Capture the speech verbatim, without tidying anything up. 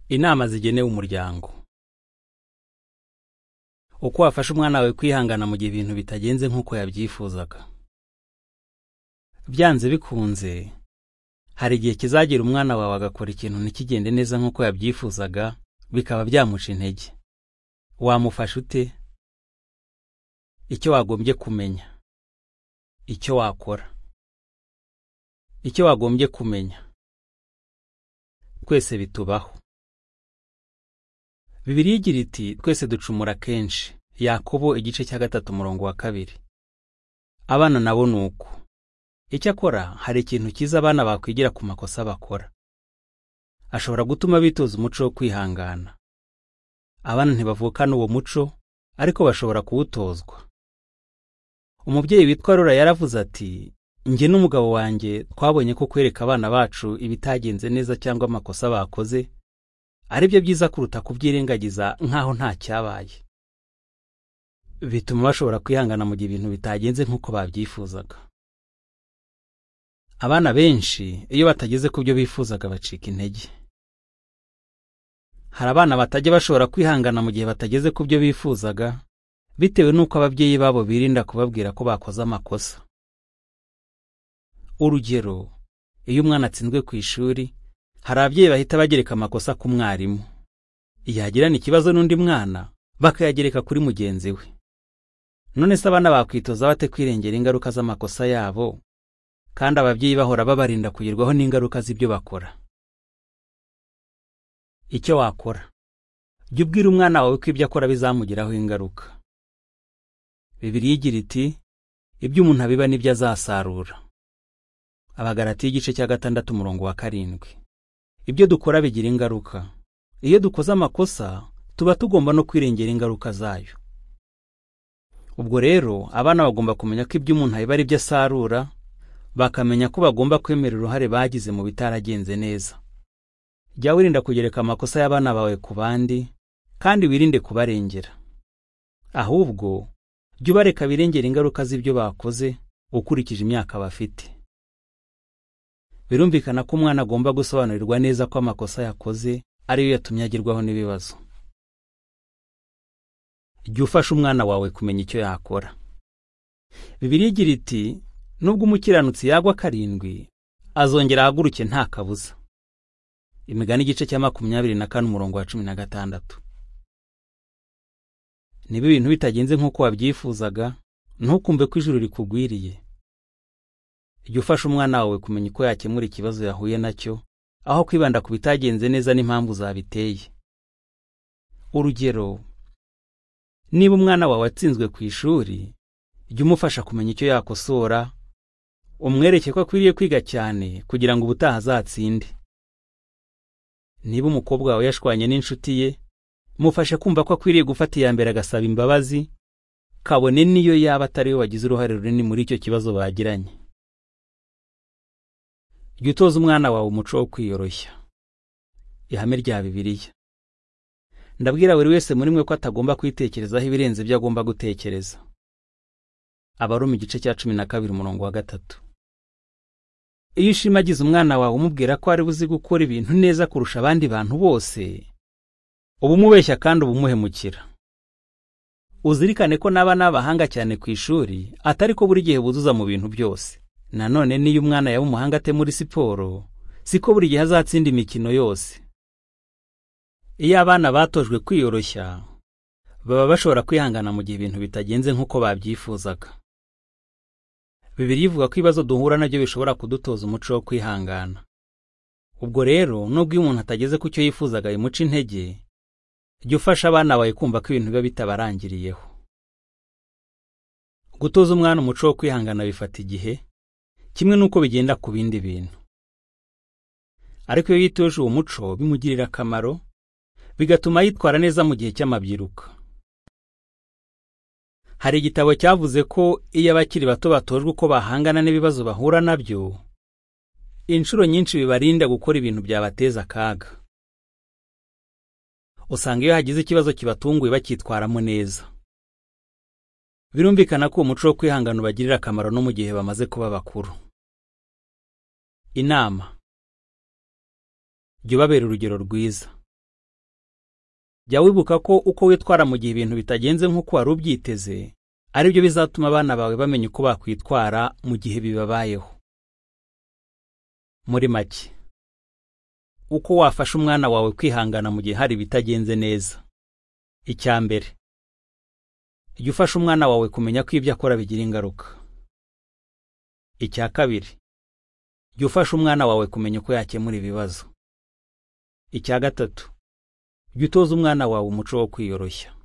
Inama zigenewe umuryango. Uko wafasha umwana wawe kwihangana mu gihe ibintu bitagenze nk'uko yabyifuzaga. Byanze bikunze, hari igihe kizagira umwana wawe agakora ikintu ntikigende neza nk'uko yabyifuzaga, bikaba byamuca intege. Wamufasha ute? Icyo wagombye kumenya. Icyo wakora. Icyo wagombye kumenya. Twese bitubaho. Bibiliya igira iti twese ducumura kenshi. Yakobo igice cya gatatu umurongo wa kabiri. Abana nabo nuko. Icyakora hari ikintu kiza abana bakwigira ku makosa bakora. Ashobora gutuma bitoza umuco wo kwihangana. Abana ntibavukana uwo muco, ariko bashobora kuwutozwa. Umubyeyi witwa Rora yaravuze ati, njye n'umugabo wanjye twabonye ko kwereka abana bacu ibitagenze neza cyangwa amakosa bakoze ari byo byiza kuruta kubyirengagiza nkaho nta cyabaye. Bituma bashobora kwihangana mu gihe ibintu bitagenze nk'uko babyifuzaga. Abana benshi iyo batageze ku byo bifuzaga bacika intege. Hari abana batajya bashobora kwihangana mu gihe batageze ku byo bifuzaga, bitewe n'uko ababyeyi babo birinda kubabwira ko bakoze amakosa. Urugero, iyo umwana atsinzwe ku ishuri, hari ababyeyi bahita bagereka amakosa ku mwarimu. Yagirana ikibazo n'undi mwana, bakayagereka kuri mugenzi we. None se abana bakwitoza bate kwirengera ingaruka z'amakosa yabo, kandi ababyeyi bahora babarinda kugirwaho n'ingaruka z'ibyo bakora? Icyo wakora. Jya ubwira umwana wawe ko ibyo akora bizamugiraho ingaruka. Bibiliya igira iti, ibyo umuntu abiba nibyo azasarura. Abagalatiya igice cya gatandatu umurongo wa karindwi. Ibyo dukora bigira ingaruka. Iyo dukoze amakosa, tuba tugomba no kwirengera ingaruka zayo. Ubwo rero, abana bagomba kumenya ko ibyo umuntu abiba ari byo asarura, bakamenya ko bagomba kwemera uruhare bagize mu bitaragenze neza. Jya wirinda kugereka amakosa y'abana bawe ku bandi, kandi wirinde kubarengera. Ahubwo, jya ubareka birengera ingaruka z'ibyo bakoze, ukurikije imyaka bafite. Birumvikana ko umwana agomba gusobanurirwa neza ko amakosa yakoze ariyo yatumye agirwaho n'ibibazo. Jya ufasha umwana wawe kumenya icyo yakora. Bibiliya igira iti, nubwo umukiranutsi yagwa karindwi, azongera ahaguruke nta kabuza. Imigani igice cya makumyabiri na kane umurongo wa cumi na gatandatu. Niba ibintu bitagenze nk'uko wabyifuzaga, ntukumve ko ijuru rikugwiriye. Jya ufasha umwana wawe kumenya uko yakemura ikibazo yahuye nacyo, aho kwibanda ku bitagenze neza n'impamvu zabiteye. Urugero, niba umwana wawe atsinzwe ku ishuri, jya umufasha kumenya icyo yakosora, umwereke ko akwiriye kwiga cyane kugira ngo ubutaha azatsinde. Niba umukobwa wawe yashwanye n'inshuti ye, mufashe kumva ko akwiriye gufata iya mbere agasaba imbabazi, kabone niyo yaba atari we wagize uruhare runini muri icyo kibazo bagiranye. Jya utoza umwana wawe umuco wo kwiyoroshya. Ihame rya Bibiliya. Ndabwira buri wese muri mwe ko atagomba kwitekerezaho ibirenze ibyo agomba gutekereza. Abaroma igice cya cumi na kabiri umurongo wa gatatu. Iyo ushimagiza umwana wawe umubwira ko ari buzi gukora ibintu neza kurusha abandi bantu bose, uba umubeshya kandi uba umuhemukira. Uzirikane ko n'abana b'abahanga cyane ku ishuri atari ko buri gihe buzuza mu bintu byose. Nanone niyo umwana yaba umuhanga ate muri siporo, siko buri gihe azatsinda imikino yose. Iyo abana batojwe kwiyoroshya, baba bashobora kwihangana mu gihe ibintu bitagenze nk'uko babyifuzaga. Bibiliya ivuga ko ibibazo duhura nabyo bishobora kudutoza umuco wo kwihangana. Ubwo rero, nubwo iyo umuntu atageze ku cyo yifuzaga bimuca intege, jya ufasha abana bawe kumva ko ibintu biba bitabarangiriyeho. Gutoza umwana umuco wo kwihangana bifata igihe, kimwe nuko bigenda ku bindi bintu. Ariko iyo yitoje uwo muco bimugirira akamaro, bigatuma yitwara neza mu gihe cy'amabyiruka. Hari igitabo cyavuze ko iyo abakiri bato batojwe uko bahangana n'ibibazo bahura nabyo, inshuro nyinshi bibarinda gukora ibintu byabateza akaga. Usanga iyo hagize ikibazo kibatunguye bacyitwaramo neza. Birumvikana ko umuco wo kwihangana ubagirira akamaro no mu gihe bamaze kuba bakuru. Inama. Jya ubabera urugero rwiza. jya wibuka ko uko witwara mu gihe ibintu bitagenze nk'uko wari ubyiteze ari byo bizatuma abana bawe bamenya uko bakwitwara mu gihe bibabayeho. Muri make, uko wafasha umwana wawe kwihangana mu gihe hari bitagenze neza. Icya mbere, jya ufasha umwana wawe kumenya ko ibyo akora bigira ingaruka. Icya kabiri, jya ufasha umwana wawe kumenya uko yakemura ibibazo. Icya gatatu, jya utoza umwana wawe umuco wo kwiyoroshya.